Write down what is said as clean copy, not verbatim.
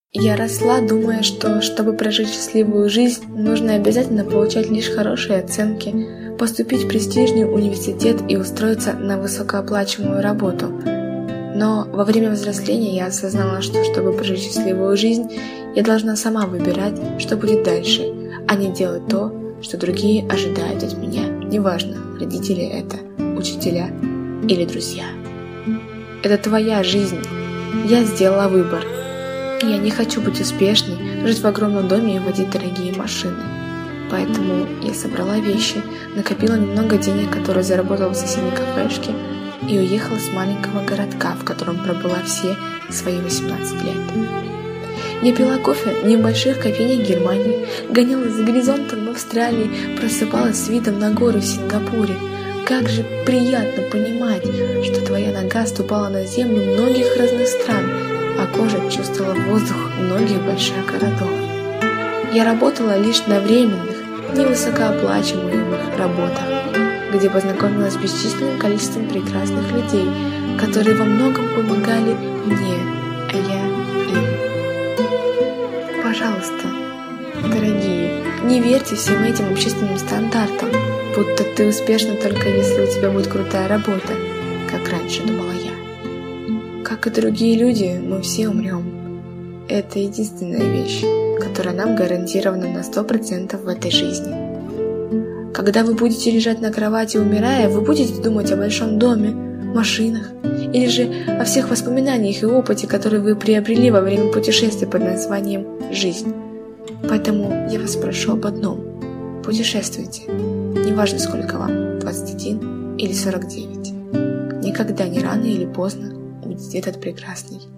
Я росла, думая, что, чтобы прожить счастливую жизнь, нужно обязательно получать лишь хорошие оценки, поступить в престижный университет и устроиться на высокооплачиваемую работу. Но во время взросления я осознала, что, чтобы прожить счастливую жизнь, я должна сама выбирать, что будет дальше, а не делать то, что другие ожидают от меня. Неважно, родители это, учителя или друзья. Это твоя жизнь. Я сделала выбор. Я не хочу быть успешной, жить в огромном доме и водить дорогие машины. Поэтому я собрала вещи, накопила немного денег, которые заработала в соседней кафешке, и уехала с маленького городка, в котором пробыла все свои 18 лет. Я пила кофе в небольших кофейнях Германии, гонялась за горизонтом в Австралии, просыпалась с видом на горы в Сингапуре. Как же приятно понимать, что твоя нога ступала на землю многих разных стран, а кожа чувствовала воздух многих больших городов. Я работала лишь на временных, невысокооплачиваемых работах, где познакомилась с бесчисленным количеством прекрасных людей, которые во многом помогали мне, а я им. Пожалуйста, дорогие, не верьте всем этим общественным стандартам, будто ты успешна только если у тебя будет крутая работа, как раньше думала я. Как и другие люди, мы все умрем. Это единственная вещь, которая нам гарантирована на 100% в этой жизни. Когда вы будете лежать на кровати, умирая, вы будете думать о большом доме, машинах, или же о всех воспоминаниях и опыте, которые вы приобрели во время путешествия под названием «Жизнь». Поэтому я вас прошу об одном – путешествуйте. Неважно, сколько вам – 21 или 49. Никогда не рано или поздно увидеть этот прекрасный